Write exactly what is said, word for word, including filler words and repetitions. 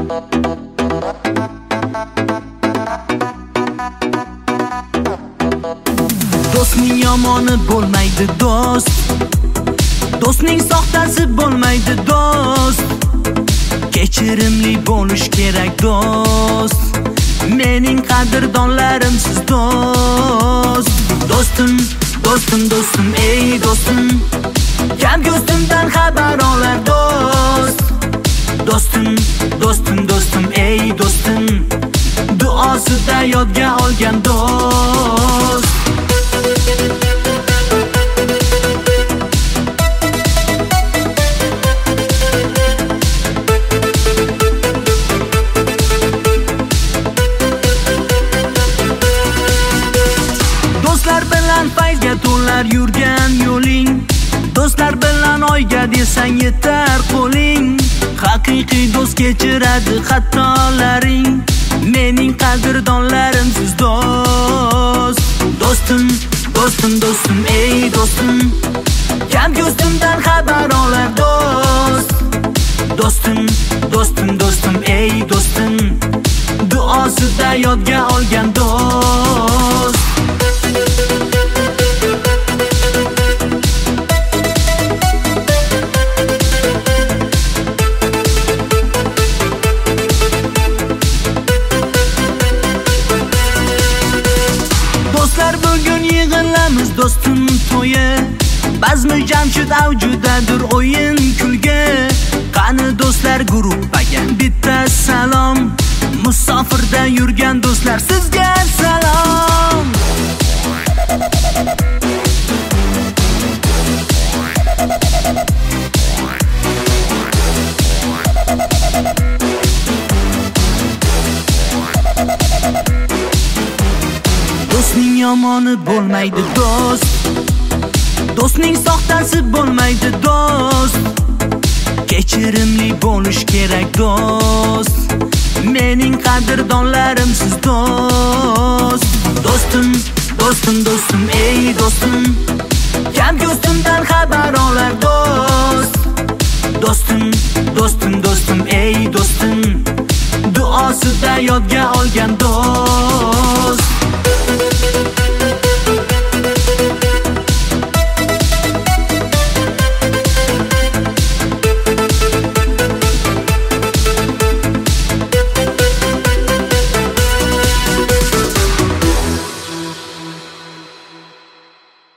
Do'stning yomoni bo'lmaydi do'st, do'stning soxtasi bo'lmaydi do'st. Kechirimli bo'lish kerak do'st, mening qadrdonlarim siz do'st. Do'stim, do'stim, do'stim, ey do'stim, kam ko'zimdan xabar olar do'st. Do'stim, do'stim, do'stim, ey do'stim, duosida yodga olgan do'st. Do'stlar bilan fayzga to'lar yurgan yo'ling, do'stlar bilan oyga desang yetar qo'ling. Haqiqiy do'st kechiradi xatolaring, mening qadrdonlarim siz do'st. Do'stim, do'stim, do'stim, ey do'stim, kam ko'zimdan xabar olar do'st. Do'stim, do'stim, do'stim, ey do'stim, duosida yodga olgan do'st. Do'stlar bugun yig'ilamiz do'stim to'yi, bazmi jamshid avjudadir o'yin kulgi. Qani do'stlar guruhga bitta salom, musofirda yurgan do'stlar sizga salom. Do'stning yomoni bo'lmaydi do'st, do'stning soxtasi bo'lmaydi do'st. Kechirimli bo'lish kerak do'st, mening qadrdonlarim siz do'st. Do'stim, do'stim, do'stim, ey do'stim, kam ko'zimdan xabar olar do'st. Do'stim, do'stim, do'stim, ey do'stim, duosida yodga olgan do'st.